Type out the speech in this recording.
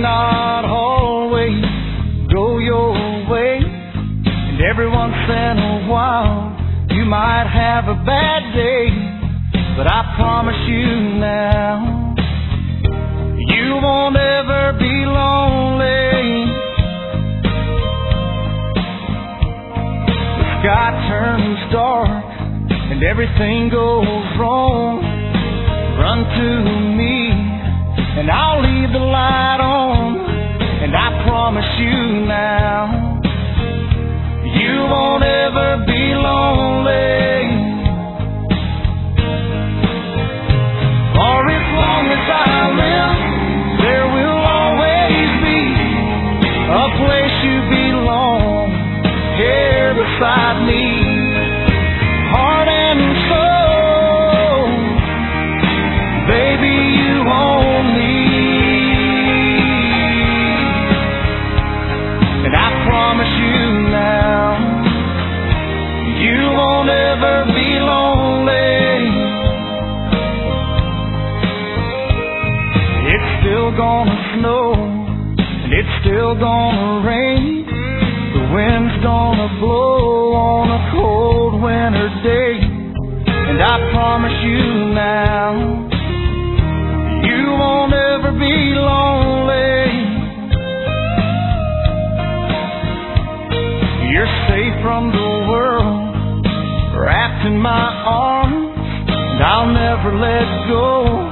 not always go your way, and every once in a while you might have a bad day, but I promise you now, you won't ever be lonely. The sky turns dark and everything goes wrong. Run to me and I'll leave the light on, and I promise you now, you won't ever be lonely. For as long as I live, there will always be a place you belong, here beside me, heart and soul, baby, you own me. And I promise you now, you won't ever be lonely. It's still gonna snow, and it's still gonna rain. The wind's gonna blow on a cold winter day. And I promise you now, you won't ever be lonely. You're safe from the world, wrapped in my arms, and I'll never let go.